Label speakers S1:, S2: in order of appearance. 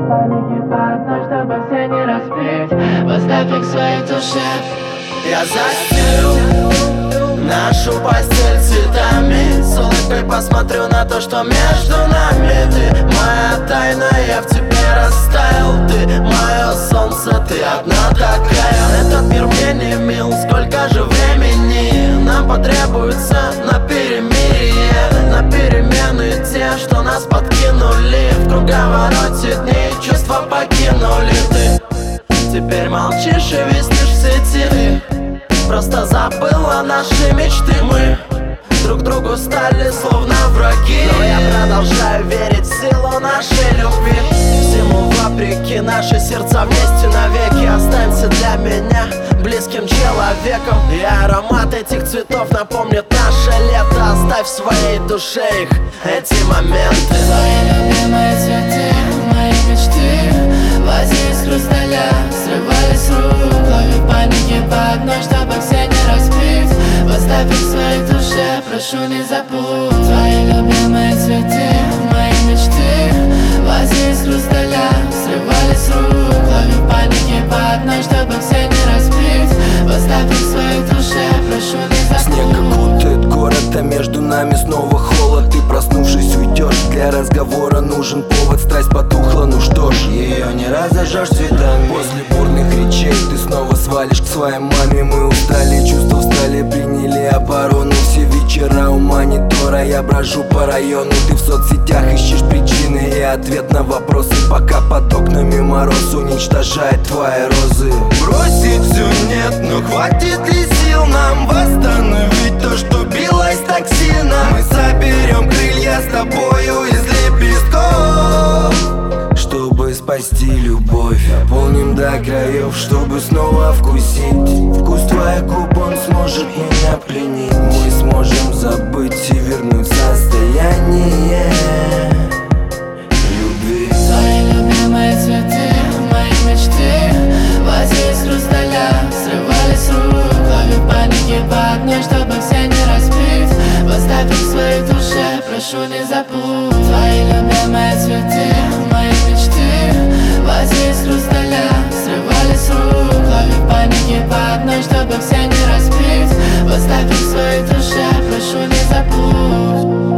S1: паники по одной, чтобы все не разбить. Поставь их в своей душе.
S2: Я застелю нашу постель цветами, с улыбкой посмотрю на то, что между нами. Ты моя тайна, я в тебе растаял. Ты мое солнце, ты одна такая. Этот мир мне не мил, сколько же времени нам потребуется на перемирие, на перемены те, что нас подкинули. В круговороте дней чувства покинули. Ты теперь молчишь и виснешь в сети. Просто забыла наши мечты. Мы друг другу стали словно враги, но я продолжаю верить в силу нашей любви. Всему вопреки, наши сердца вместе навеки. Останься для меня близким человеком. И аромат этих цветов напомнит наше лето. Оставь в своей душе их, эти моменты.
S1: Твои любимые цветы, мои мечты, вазе из хрусталя срывались с рук. Ловлю паники по одной, чтобы все не разбить. Поставь их в своей душе, прошу не забудь. Твои любимые цветы, мои мечты, вазе из хрусталя срывались с рук. Ловлю паники по одной, чтобы все не разбить. Поставь их в своей душе, прошу не забудь.
S3: Снег окутает город, а между нами снова холод. Ты, проснувшись, уйдешь. Для разговора нужен повод, страсть потухла, ну что ж, ее не разожжешь цветами. После бурных речей ты снова свалишь к своей маме. Мы устали, чувства встали, приняли оборону. Все вечера у монитора я брожу по району. Ты в соцсетях ищешь причины и ответ на вопросы, пока под окнами мороз уничтожает твои розы. Бросить все нет, но хватит ли сил нам восстановить то, что билось так сильно? Мы соберем крылья с тобою из лепестков, чтобы спасти любовь. Наполним до краев, чтобы снова вкусить вкус твоих губ, он сможет меня пленить. Мы сможем забыть и вернуть состояние любви.
S1: Твои любимые цветы, мои мечты, вазе из хрусталя срывались с рук. Ловлю паники по одной, чтобы все не разбить. Поставь их в своей душе, прошу не забудь. Твои любимые цветы, мои мечты, вазе из хрусталя срывались с рук. Ловлю паники по одной, чтобы все не разбить. Поставь их в своей душе, прошу не забудь.